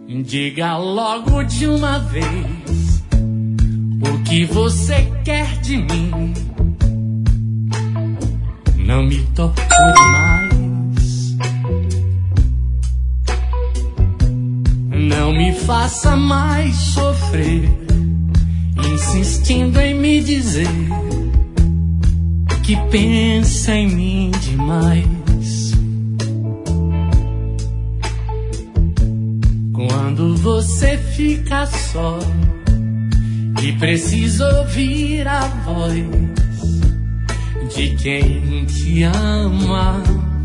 Diga logo de uma vez o que você quer de mim. Não me torture mais, não me faça mais sofrer, insistindo em me dizer que pensa em mim demais. Quando você fica só e precisa ouvir a voz de quem te ama,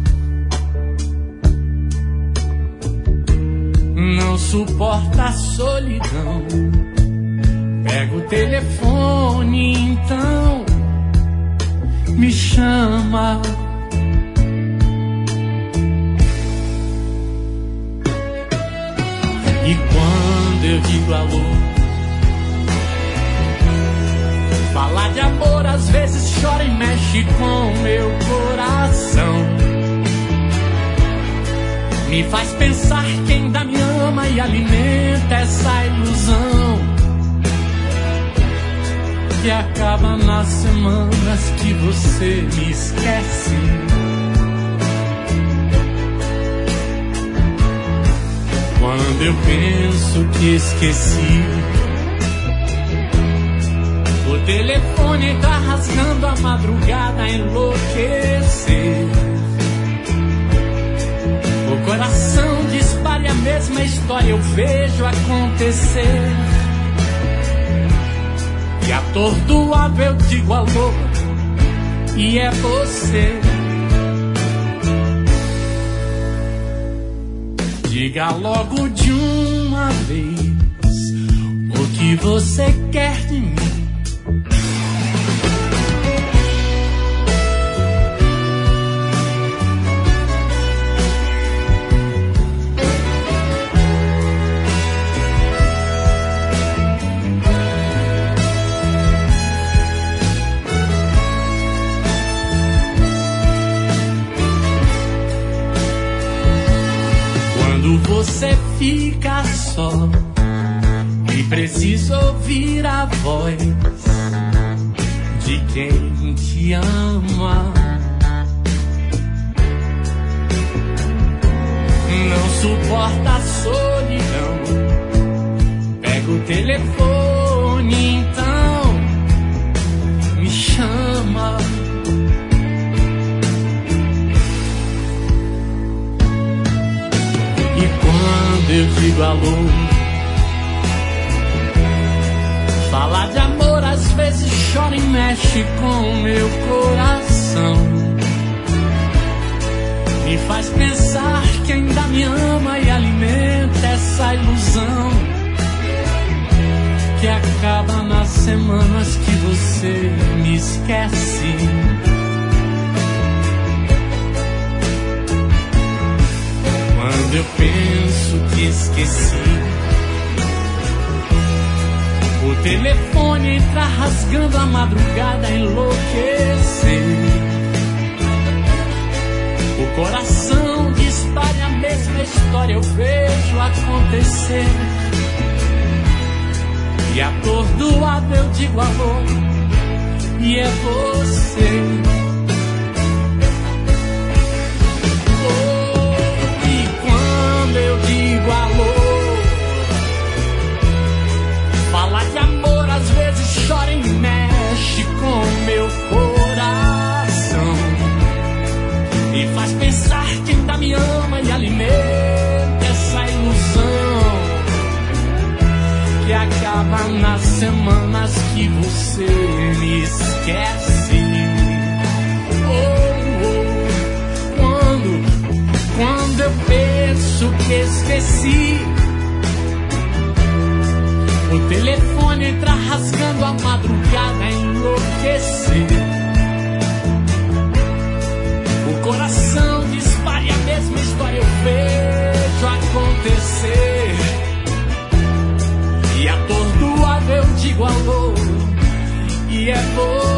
não suporta a solidão, pega o telefone então, me chama. E quando eu digo alô, falar de amor às vezes chora e mexe com meu coração. Me faz pensar que ainda me ama e alimenta essa ilusão que acaba nas semanas que você me esquece. Quando eu penso que esqueci, o telefone tá rasgando a madrugada a enlouquecer. O coração dispara e a mesma história eu vejo acontecer. E atordoado eu digo alô, e é você. Diga logo de uma vez o que você quer de mim. Você fica só e precisa ouvir a voz de quem te ama. Não suporta a solidão, pega o telefone então, me chama. Quando eu digo alô, falar de amor às vezes chora e mexe com meu coração. Me faz pensar que ainda me ama e alimenta essa ilusão que acaba nas semanas que você me esquece. Quando eu penso que esqueci, o telefone entra rasgando a madrugada a enlouquecer. O coração dispara a mesma história eu vejo acontecer. E atordoado eu digo alô, e é você. Eu digo alô, falar de amor às vezes chora e mexe com meu coração. Me faz pensar que ainda me ama e alimenta essa ilusão que acaba nas semanas que você me esquece. Quando eu penso que esqueci, o telefone entra rasgando a madrugada a enlouquecer. O coração dispara e a mesma história eu vejo acontecer. E atordoado eu digo alô, e é você.